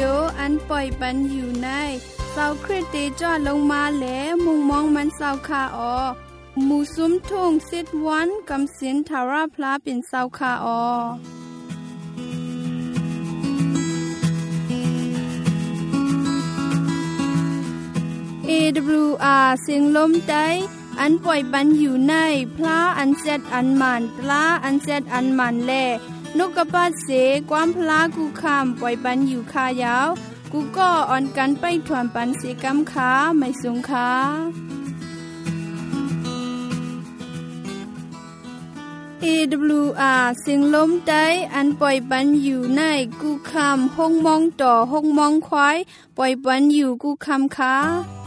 โออันปล่อยปันอยู่ในเศร้าคริสเตจอดลงมาแลมุงมองมันเศร้าคาออหมู่ซุ้มทุ่งซิดวันกำสินทาราพลาเป็นเศร้าคาออAWR เสียงลมใจอันปล่อยปันอยู่ในพระอันเซดอันมันตลาอันเซดอันมันแลนกกระปาเสความพลากูคำปล่อยปันอยู่คายาวกูก็อ่อนกันไปถวนปันเสกำขาไม่สงขาAWR เสียงลมใจอันปล่อยปันอยู่ในกูคำห้องมองต่อห้องมองควายปล่อยปันอยู่กูคำขา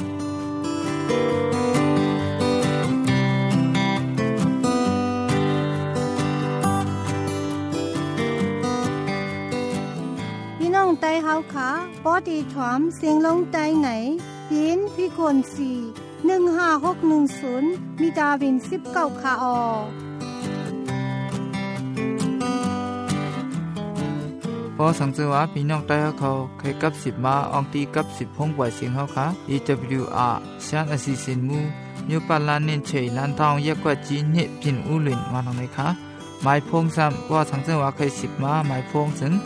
พี่น้องไต้เฮาขาปอดีถวมเสียงลงไต้ไหนยินพี่คน4156110มีดาวิน19คะออพอสังเกตว่าพี่น้องใต้เขาเคยกับ10มาอองตีกับ10ห้องปล่อยเสียงเฮาค่ะ AWR ชานอสิสินมูยูปาลานเนนเชยลานทองยกว่าจีเนพินอูลินมาตรงไหนคะหมายพงซ้ำว่าสังเกตว่าเคย10มาหมายพงถึง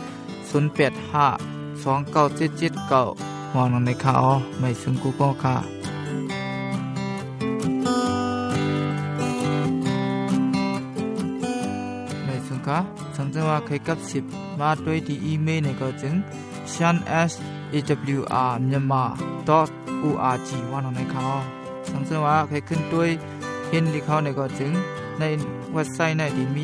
08529779มองตรงไหนคะอ๋อไม่ซึ่งกูก็ค่ะไม่ซึ่งค่ะสังเกตว่าเคยกับ10มาด้วยที่อีเมลในก็จึง shan@awrmyanmar.org ว่าตรงไหนคะสังเกตว่าเคยขึ้นด้วยเห็นลิเขาในก็จึงในเว็บไซต์ในที่มี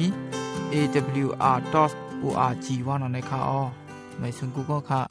awr.org ว่าตรงไหนคะไม่ซึ่งกูก็ค่ะ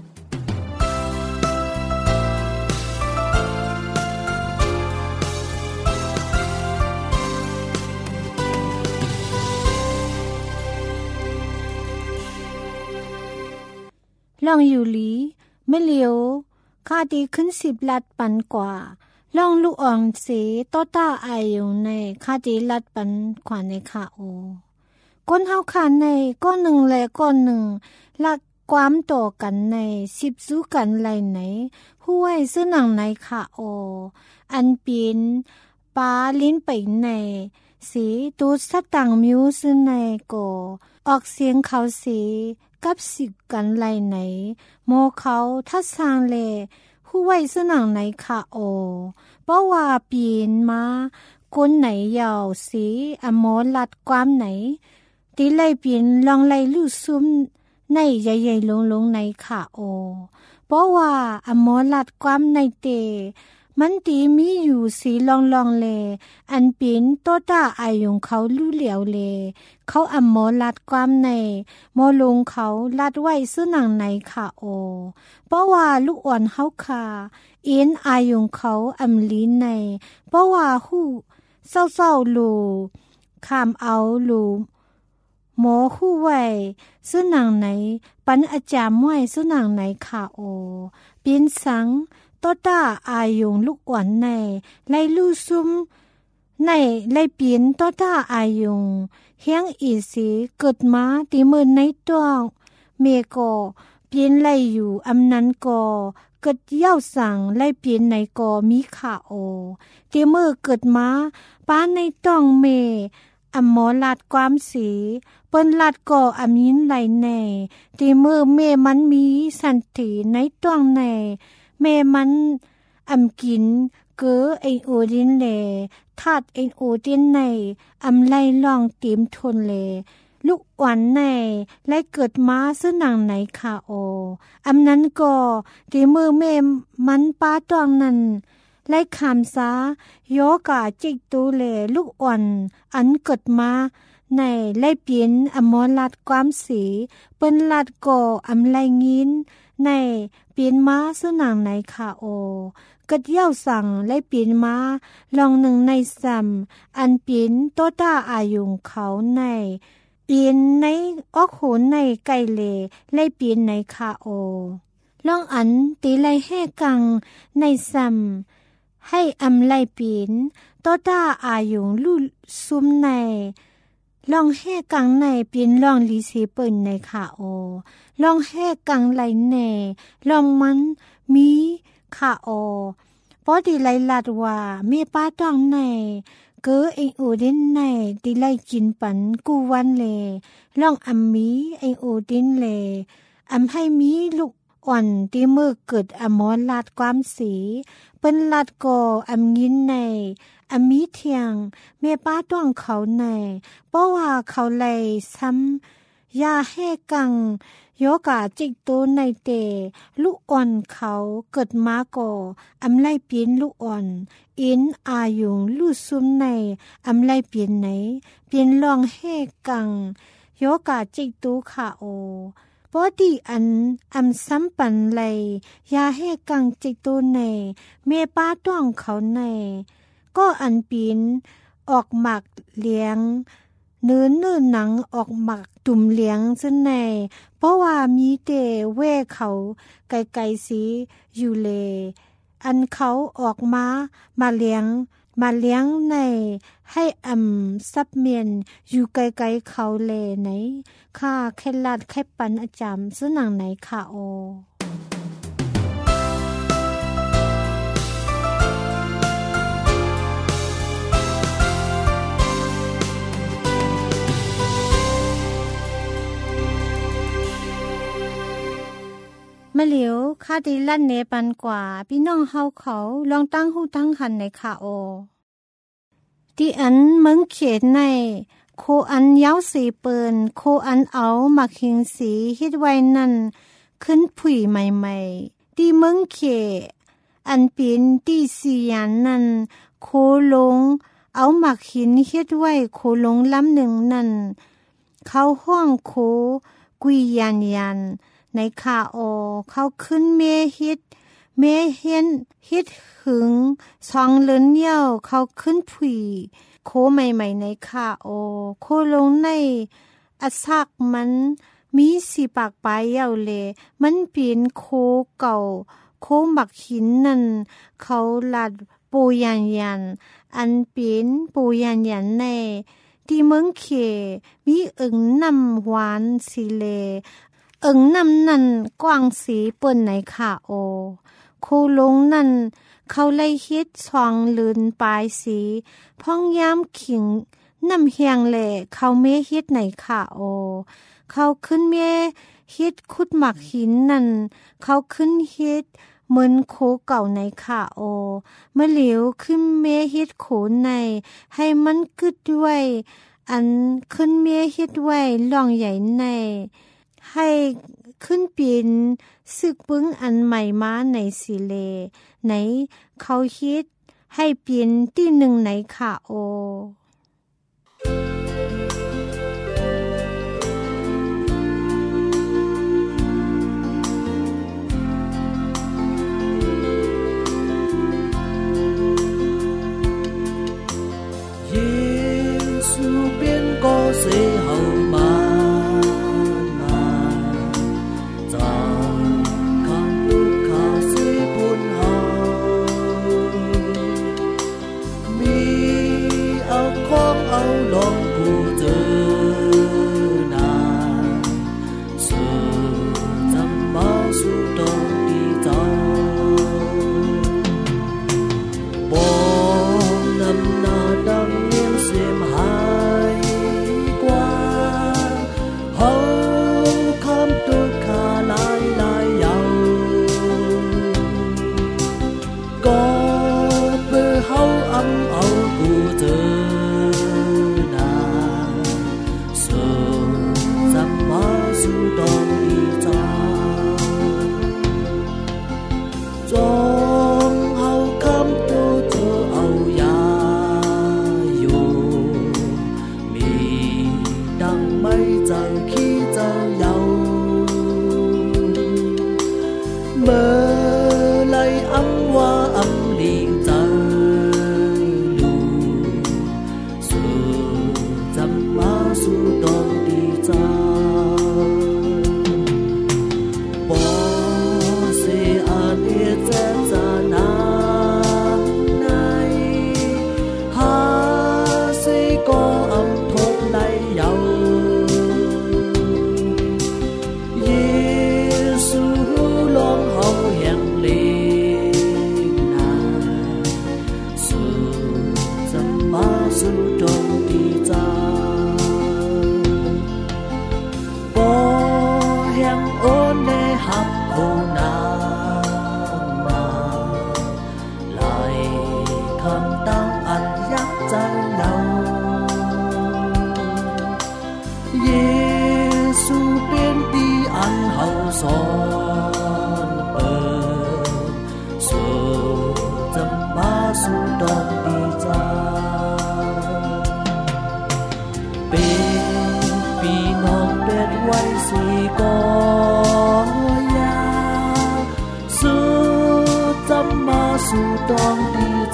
ลองอยู่หลีไม่เลียวค่าดีขึ้น10ลัดปันกว่าลองลูกอ่อนเสต้อต้าอายอยู่ในค่าดีลัดปันขวานในค่ะโอก้นเฮาขาในก้อนหนึ่งและก้อนหนึ่งลักความต่อกันใน10สู้กันไหลไหนห้วยซื้อหนังในค่ะโออันปีนปลาลิ้นไปในสีตูสตังมิวซื้อในก่อออกเสียงเขาสีกับ10กันไหลไหนโมเขาทัดสร้างเลผู้ไว้สนังไหนค่ะโอเพราะว่าปีนมาก้นไหนยาวสีอโมลัดความไหนตีไล่ปีนลองไล่ลู่ซุ่มในใหญ่ๆลงๆในค่ะโอเพราะว่าอโมลัดความในเตมันตีมีอยู่สีลองๆเลอันปีนโตตาอายงเขาลู่เหลียวเลเขาอำโมลัดความในโมลงเขาลัดไว้ซื้อหนังในค่ะโอเพราะว่าลูกอ่อนเฮาคาอินอายงเขาอำลีในเพราะว่าฮู้เศร้าๆลูขามเอาลูหมอฮู้ไว้ซื้อหนังไหนปันอาจารย์ม้วยซื้อหนังไหนค่ะโอปีนสังโตตาอายงลูกอ่อนในไล่ลู่ซุ่มในไล่ปีนโตตาอายงเฮียงอีสีเกิดมาตีมือในตัวเมกอปีนไล่อยู่อำนั้นกอเกิดเย้าสั่งไล่ปีนในกอมีขาโอตีมือเกิดมาป้าในต้องเมอำหมอลาดความสีเปิ้นลาดก่ออมินไหลในตีมือเมมันมีสันติในต้องในเมมันอำกินเกอไอโอดินเลธาตุไอโอดินในอำไลลองเต็มทนเลลูกอ่อนในและเกิดมาซึ่งหนังไหนค่ะโออำนั้นก็ตีมือเมมันป้าตองนั้นและคำซาโยกาจิกตูเลลูกอ่อนอันเกิดมาในไล่เปลี่ยนอมรลัดความสีเปิ้นลัดก่ออำไลงินในเปลี่ยนมาซึ่งหนังไหนค่ะโอกัดเย้าสั่งและเปลี่ยนมาลองหนึ่งในซ้ำอันเปลี่ยนโตตาอายุงเขาในเปลี่ยนในออกโหนในไก่เลและเปลี่ยนในค่ะโอลองอันตีไล่แห่กังในซ้ำให้อำไลเปลี่ยนโตตาอายุงลู่ซุ่มในลองแห่กังในเปลี่ยนลองลีเซเปิลในค่ะโอลองแห่กังไหลแน่ลองมันมีค่ะโอพอดีไลลัดว่าเมป้าต้องในเก๋เองโอดินในดีไลกินปันกูวันเลลองอัมมีเองโอดินเลอัมให้มีลูกอ่อนที่เมื่อเกิดอมรลาดความสีเป็นลาดก่ออัมยินในอัมมีเทียงเมป้าต้องเขาในเพราะว่าเขาเลยซ้ำยาให้กังโยกาจิกโตในเตลูกอ่อนเขาเกิดมาก่ออำไลเปลี่ยนลูกอ่อนอินอายุงลูกซุ่มในอำไลเปลี่ยนไหนเปลี่ยนลองให้กังโยกาจิกโตค่ะโอปอดีอันอำซ้ำปันเลยยาให้กังจิกโตในเมป้าต้องเขาในก็อันปีนออกหมักเลี้ยงเนื้อหนังออกหมักตุ่มเลี้ยงซะในเพราะว่ามีเตเว่เขาไกลๆสีอยู่เลอันเขาออกมาเลี้ยงในให้ซับเมียนอยู่ไกลๆเขาเลไหนค่าแค่ลาดแค่ปันอาจารย์ซึ่งหนังไหนค่ะโอมะเหลียวค่าดีลั่นเนปันกว่าพี่น้องเฮาเขาลองตั้งหูตั้งหันในค่ะโอที่อันเมืองเขตในโคอันยาวสีเปินโคอันเอามาเคียงสีเฮ็ดไว้นั่นขึ้นผุ่ยใหม่ๆที่เมืองเขอันเป็นที่สียันนั่นโคลงเอามาหินเฮ็ดไว้โคลงลำหนึ่งนั่นเขาห้องโคกุยยันในข่าโอเขาขึ้นเมเฮ็นฮิตหึงสองเลินเยี่ยวเขาขึ้นผุ่ยโคใหม่ๆในข่าโอโคลงในอัดซักมันมีสีปากปลายยาวเลยมันเป็นโคเก่าโคหมักหินนั่นเขาลัดปูยันอันเป็นปูยันในที่เมืองเขมีอึ่งน้ำหวานสีเลอึ่งน้ำนั่นกว้างสีเปิ้นในค่ะโอโคลงนั่นเขาเลยเฮ็ดซองลืนปลายสีพ่องย้ำขิงน้ำเฮียงแหล่เขาเมเฮ็ดในค่ะโอเขาขึ้นเมเฮ็ดขุดหมักหินนั่นเขาขึ้นเฮ็ดเหมือนโคเก่าในค่ะโอเมื่อเหลียวขึ้นเมเฮ็ดโขนในให้มันกึดด้วยอันขึ้นเมเฮ็ดไว้ล่องใหญ่ในให้ขึ้นปีนซึกปึ้งอันใหม่มาในสิเลไหนเขาคิดให้เปลี่ยนที่หนึ่งในค่ะโอ耶稣变个时候嘛ย耶稣变的安好sonเปิดสุจำมาสุดอกดีใจเป็นพี่น้องเด็ดไว้สีกอยาสุจำมาสุดอกดีใจ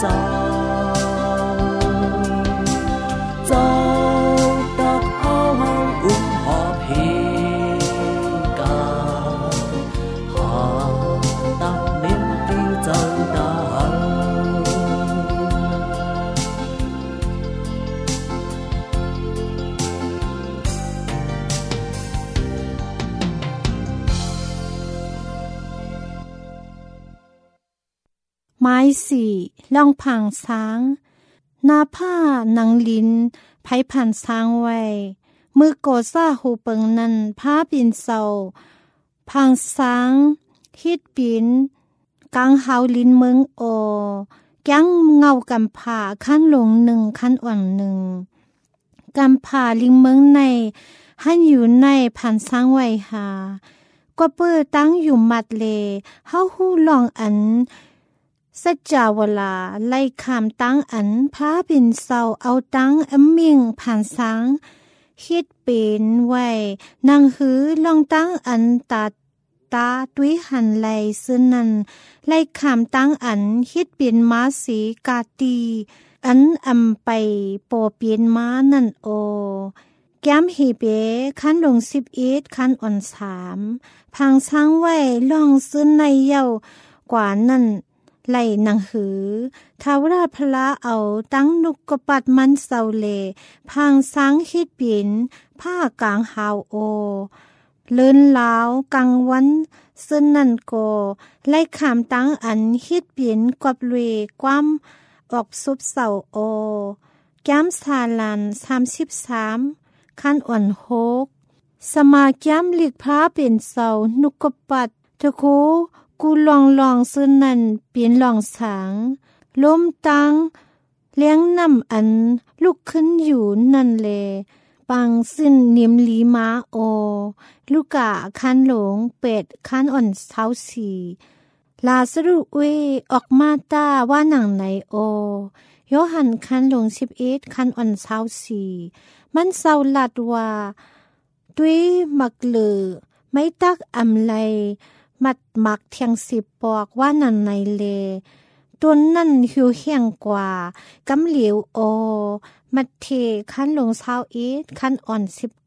ไม้สี่ล่องผังช้างนาผ้านังลินไผผ่านช้างไว้มือโกซ่าหูเปิงนั้นผ้าปินเศร้าพังช้างฮิดปินกลางเฮาลินเมืองโอแก้งเงากำผาขั้นลงหนึ่งขั้นอ่อนหนึ่งกำผาลิงเมืองในหันอยู่ในผ่านช้างไว้หากว่าเปื้อตั้งอยู่มัดเลเฮาหู้ลองอันสัจจาวลาไล่ขามตั้งอันพาบินเศร้าเอาตั้งมิ่งผ่านสังคิดเป็นไว้นางหือลองตั้งอันตาตุ้ยหันไหลซึ่งนั้นไล่ขามตั้งอันคิดเป็นม้าสีกาตีอันไปโปเปลี่ยนม้านั่นโอแก้มฮีเบขั้นลง11ขั้นอ่อน3พังสังไว้ลองซึ่งในเย้ากว่านั้นไล่หนังหือท้าวราชพระเอาตั้งนุกกปัดมันเศร้าเลพังสังคิดปิ่นผ้ากลางหาวโอเลินลาวกลางวันซึ่งนั่นโกไล่ขามตั้งอันคิดปิ่นกบเวความออกซุบเศร้าโอแก้มสาลัน33ขั้นอ่อน6สมาแก้มหลีกพระเป็นเศร้านุกกปัดเถโคกูลองซึ่งนั่นเปลี่ยนลองสางล้มตังเลี้ยงน้ำอันลุกขึ้นอยู่นั่นเลปังสิ้นนิมลีมาโอลูกะคันหลงเป็ดคันอ่อนเท้าสีลาสรุเวออกมาตาว่าหนังไหนโอโยหันคันหลง11คันอ่อนเท้าสีมันเศร้าลัดว่าด้วยมักเหลือไม่ตักอำไลมัดมักเทียง10ปอกว่านันในเลตัวนั่นหิวเฮียงกว่ากำเหลียวโอมัดเทขั้นลง21ขั้นอ่อน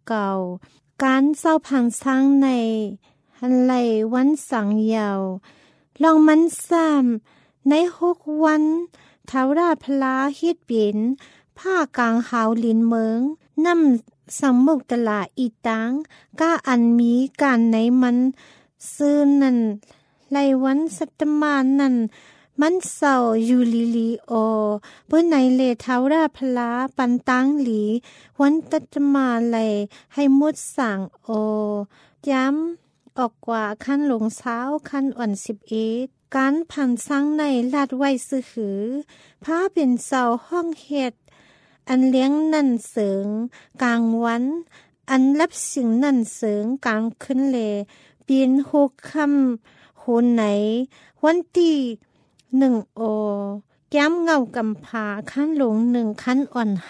19การเศร้าพังสร้างในหันไหลวันสังเยาวลองมันซ้ำใน6วันท้าวราชพลาฮิดปินผ้ากลางหาวลินเมืองนำสังมุกตลาอีตังก้าอันมีการในมันซื้อนั่นไลวันสัตมานั่นมันเศร้าอยู่ลีโอเพื่อในเลท้าวราพลาปันตังหลีวันตัตมาไลให้มุดสั่งโอย้ำออกกว่าขั้นลงเช้าขั้นอ่อน11การผ่านสังในลาดไว้ซื้อหือพาเป็นเศร้าห้องเฮ็ดอันเลี้ยงนั่นเสริงกลางวันอันรับสิ่งนั่นเสริงกลางขึ้นเลปีน6ค่ำโหนไหนวันที่1โอแก้มเงากำผาขั้นลง1ขั้นอ่อน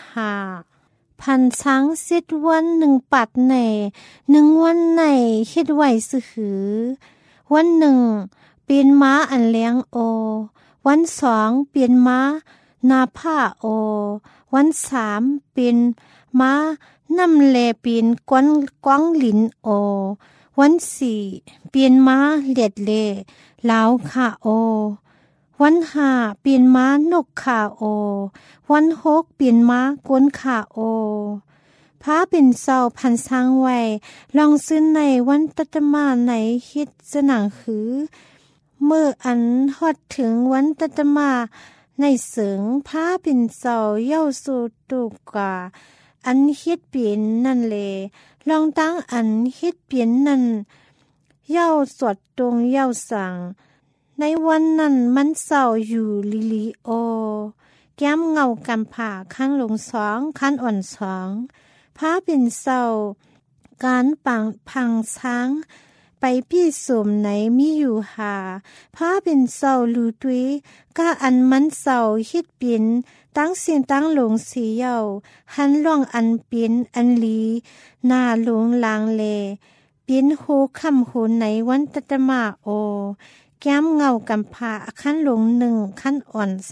5พันช้าง10วัน1ปัดใน1วันในคิดไว้ซื้อหือวัน1ปีนม้าอันเลี้ยงโอวัน2ปีนม้านาผ้าโอวัน3ปีนม้านำเลปีนกว้างหลินโอวัน4เปลี่ยนม้าเล็ดเล่ลาวขาโอวัน5เปลี่ยนม้านกขาโอวัน6เปลี่ยนม้ากวนขาโอพาเป็นเศร้าพันสร้างไว้ลองซื้อในวันตัตมาในฮิตสนังหือเมื่ออันฮอดถึงวันตัตมาในเสริงพาเป็นเศร้าเย้าสู่ตุกาอันฮิตเปลี่ยนนั่นเลลองตั้งอันฮิตเปลี่ยนนั่นเย้าสวดตรงเย้าสั่งในวันนั้นมันเศร้าอยู่ลีโอแก้มเงากำผาขั้นลง2ขั้นอ่อน2พาเป็นเศร้าการพังช้างไปพี่สมไหนมีอยู่หาพาเป็นเศร้าลูตุยก้าอันมันเศร้าฮิดปินตั้งเสียงตั้งหลงสีเยาหันล่องอันปินอันลีหน้าหลงลางเลปินโหคำโหไหนวันตตมาโอแก้มเงากำพาขั้นหลง1ขั้นอ่อน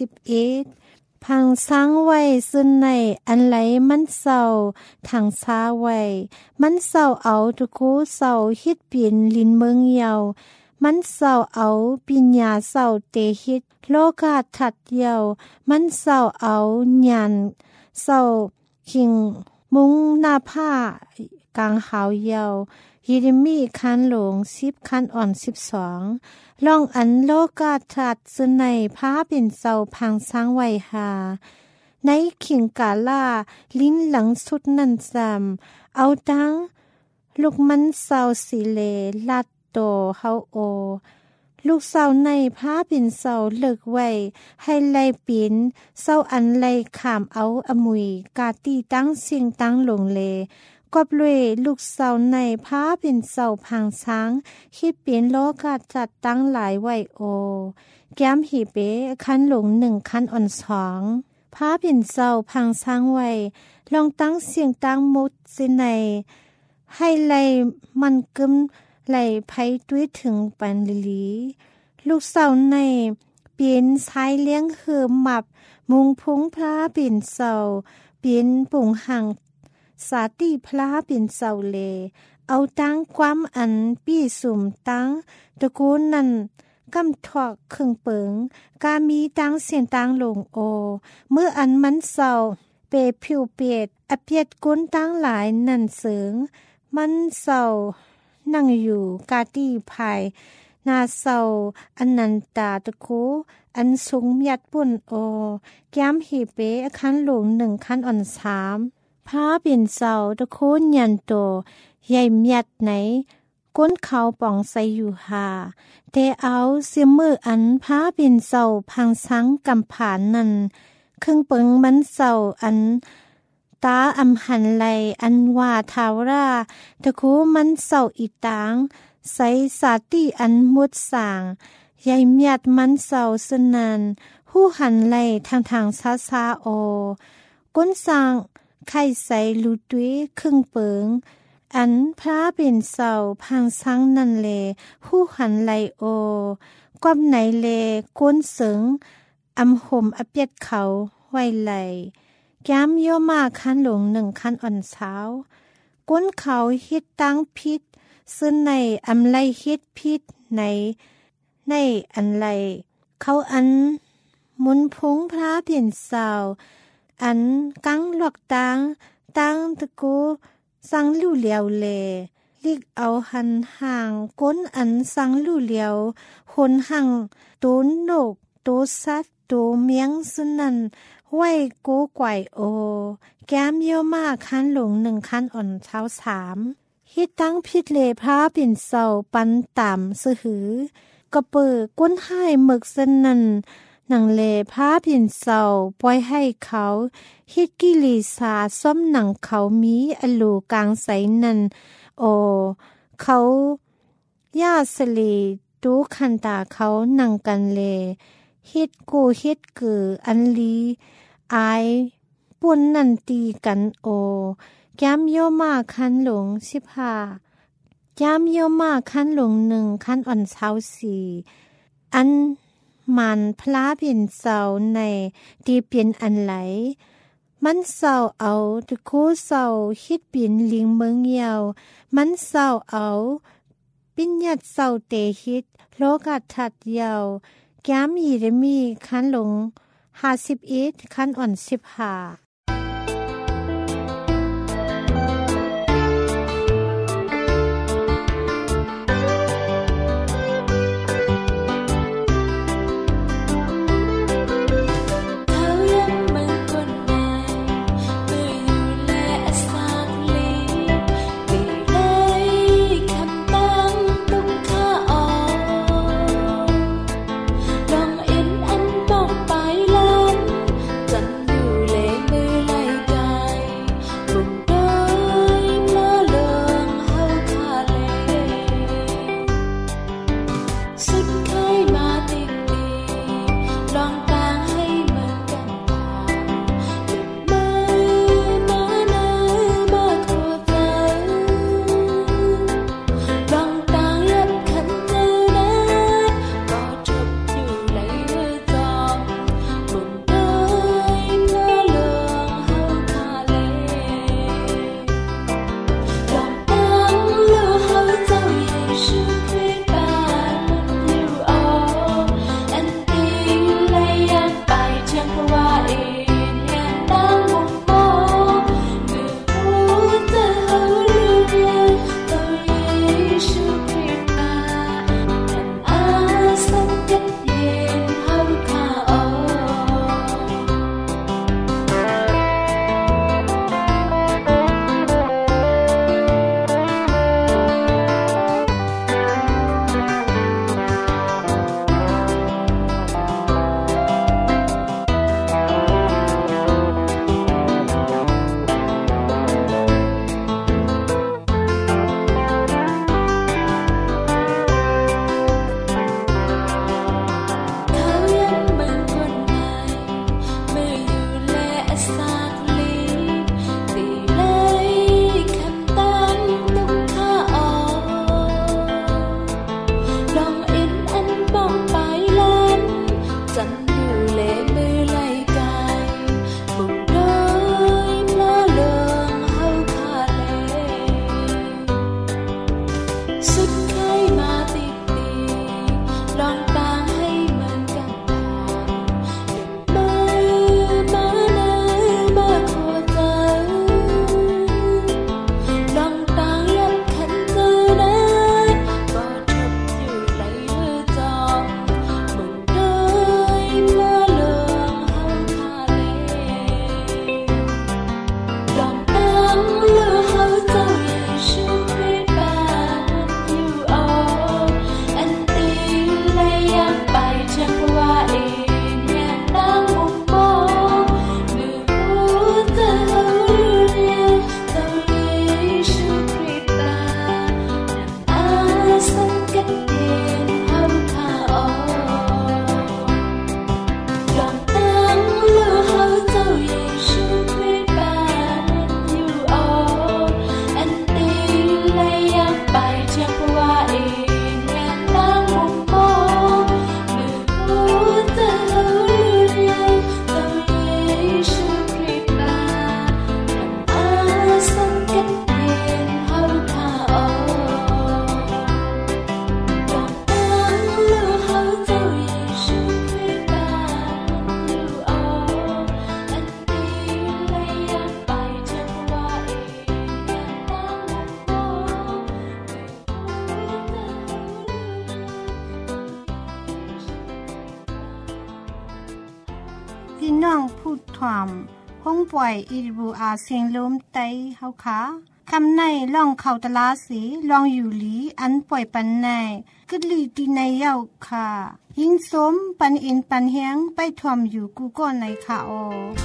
31พังช้างไว้ซึ่งในอันไหลมันเศร้าทางซาไว้มันเศร้าเอาทุกูเศร้าฮิดปินลินเมืองเยามันเศร้าเอาปิญญาเศร้าเตฮิตโลกาถัดเยามันเศร้าเอาญาณเศร้าขิงมุงหน้าผ้ากลางหาวเยาเยเรมีคันหลง10คันอ่อน12ลองอันโลกาถัดซึ่งในพาเป็นเศร้าพังช้างไว้หาในขิงกาล่าลิ้นหลังสุดนั่นจำเอาดังลูกมันเศร้าสิเลลัดโตเฮาโอลูกเศร้าในพาเป็นเศร้าเลิกไว้ให้ไล่ปินเศร้าอันไล่ขามเอาอมุยกาตีตั้งเสียงตั้งหลงเลกอบเลยลูกเศร้าในพาเป็นเศร้าพังช้างคิดเป็นโลกาจัดตั้งหลายไว้โอแก้มหีเปคันหลง1คันอ่อน2พาเป็นเศร้าพังช้างไว้ลองตั้งเสียงตั้งมุดสิในให้ไล่มันกึมไหลไผด้วยถึงปันลีลูกเศร้าในเปลี่ยนสายเลี้ยงเหือหมับมุงพุงพระเปลี่ยนเศร้าเปลี่ยนปุ่งห่างสาติพระเป็นเศร้าเลเอาตั้งความอันปี้สุ่มตั้งตะกูนั่นกำถอกเครื่องเปิงกามีตั้งเสียงตั้งลงโอเมื่ออันมันเศร้าเปผิวเปียดอเปียดก้นตั้งหลายนั่นเสริงมันเศร้านั่งอยู่กาตีภายนาเศร้าอันนันตาตะโคอันสูงยัดปุ่นโอแก้มหีเปคันหลง1คันอ่อน3พาเป็นเศร้าตะโคยันโตใหญ่เมียดไหนก้นเขาป่องใสอยู่หาแต่เอาเสียมืออันพาเป็นเศร้าพังช้างกำผานนั่นเครื่องเปิงมันเศร้าอันตาอำหันไหลอันว่าทาวราตะคูมันเศร้าอีตางใสสาติอันมุดสางใหญ่เมียดมันเศร้าสนานหู้หันไหลทางซาซาโอก้นสางไข่ใสลูตุยครึ่งเปิงอันพระเป็นเศร้าพังช้างนั่นเลหู้หันไหลโอก้มไหนเลก้นเสิงอำห่มอเปียดเขาไว้ไหลแก้มโยมาคันหลง1คันอ่อนเช้าก้นเขาฮิตตั้งพิษซึ่งในอำไลฮิตพิษในอันไลเขาอันมุนพงพระเปลี่ยนเศร้าอันกังหลอกตั้งตะกูสังลู่เหลียวเลลิกเอาหันห่างก้นอันสังลู่เหลียวคนห่างโตนกโตสัตโตเมียงซึ่งนั้นไว้กูไกวโอแก้มโยมาคันหลง1คันอ่อนเช้า3ฮิตตั้งพิษเลพาเป็นเศร้าปันต่ำสหือกระเปิดก้นให้หมึกสนันหนังเลพาเป็นเศร้าปล่อยให้เขาฮิตกิลีสาซ้อมหนังเขามีอลูกลางใสนันโอเขาย่าสลีดูคันตาเขาหนังกันเลฮิตกูฮิตกืออันลีอายปุ่นนันตีกันโอแก้มโยมาคันหลง15แก้มโยมาคันหลง1คันอ่อนเช้า4อันมันพลาเป็นเศร้าในตีเปลี่ยนอันไหลมันเศร้าเอาตะคูเศร้าฮิตปินลิงเมืองเยามันเศร้าเอาปิญญาเศร้าเตฮิตโลกาถัดเยาแก้มเยเรมีคันหลง51คันอ่อน15 ลองเอ็นอันบอกไปล้านจันอยู่เลเมพี่น้องพูดถามห้องป่วย EWR เสียงลมไต้เฮาค่ะคำในล่องเข้าตลาสีลองอยู่หลีอันป่วยปันในกึดลีตีในเย้าค่ะยิ่งสมปันอินปันเฮียงไปถ่วมอยู่กูก่อนในค่ะอ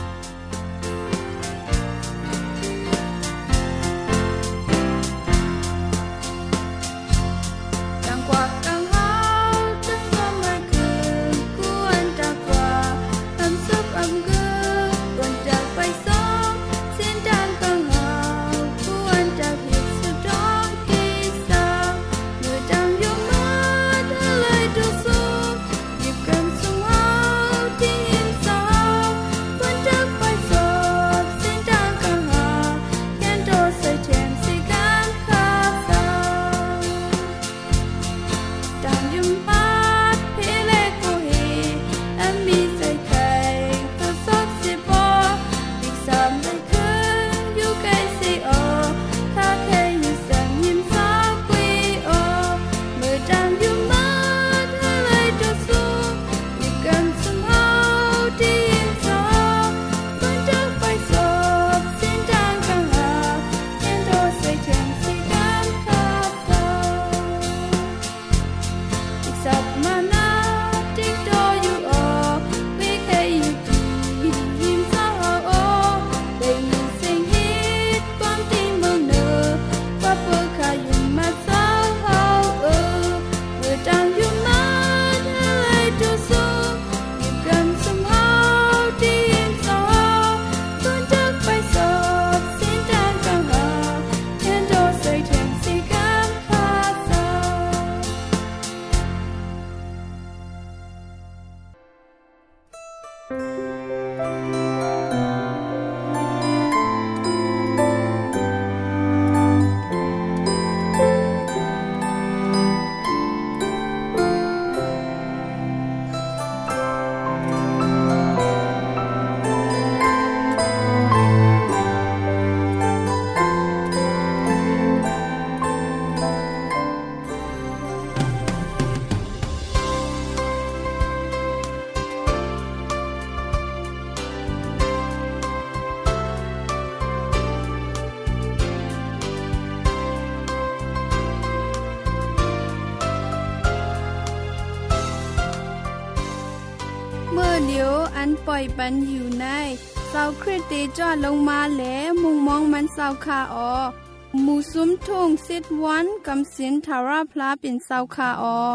เมื่อเดียวอันปล่อยปันอยู่ในเสาคริสติจอดลงมาแล้วมุงมองมันเสาคาออหมู่ซุ้มทุ่งสิทวันกำสินทาราพลาเป็นเสาคาออ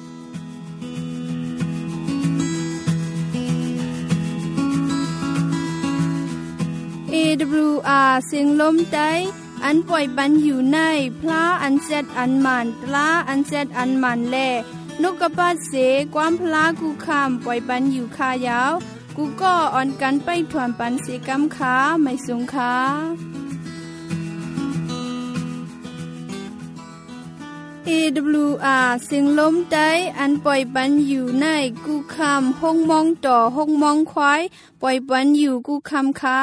AWR เสียงลมไต้อันปล่อยปันอยู่ในพลาอันเซตอันมันตลาอันเซตอันมันแลนกกระปัดเสความพลากูคำปล่อยปันอยู่คายาวกูก็อ่อนกันไปถ่วมปันเสกำขาไม่สงขาAWR เสียงลมไต้อันปล่อยปันอยู่ในกูคำห้องมองต่อห้องมองควายปล่อยปันอยู่กูคำขา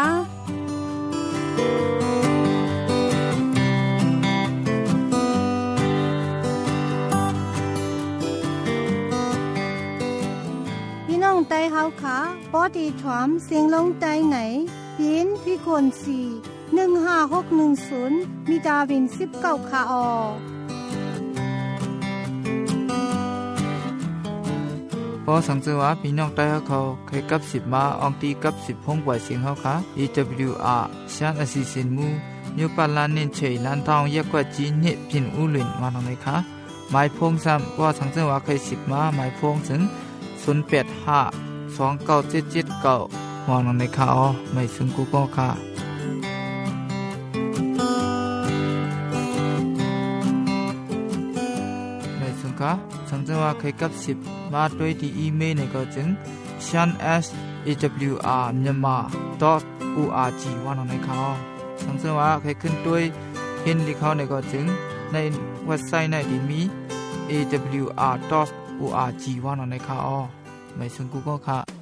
ไต้เฮาขาปอดีถวมเสียงลงไต้ไหนปีนพี่คน4156110มีดาวิน19คาออพอสังเกตว่าพี่น้องไต้เขาเคยกับ10มาอองตีกับ10ห้องปล่อยเสียงเฮาค่ะ EWR ชานอสิสินมูนิวปาลานินเฉยลันทองแยกกว่าจีนเนี่ยพินอุลินมาทางไหนคะหมายพงซ้ำพอสังเกตว่าเคย10มาหมายพงถึง08529779มองในข่าวไม่ซึ่งกูก็ค่ะไม่ซึ่งค่ะสังเกตว่าเคยกับ10มาด้วยที่อีเมลในก็จึง shan@awr.myanmar.org ว่าในข่าวสังเกตว่าเคยขึ้นด้วยเห็นที่เขาในก็จึงในเว็บไซต์ในที่มี awr.org ว่าในข่าวไม่ซึ่งกูก็ค่ะ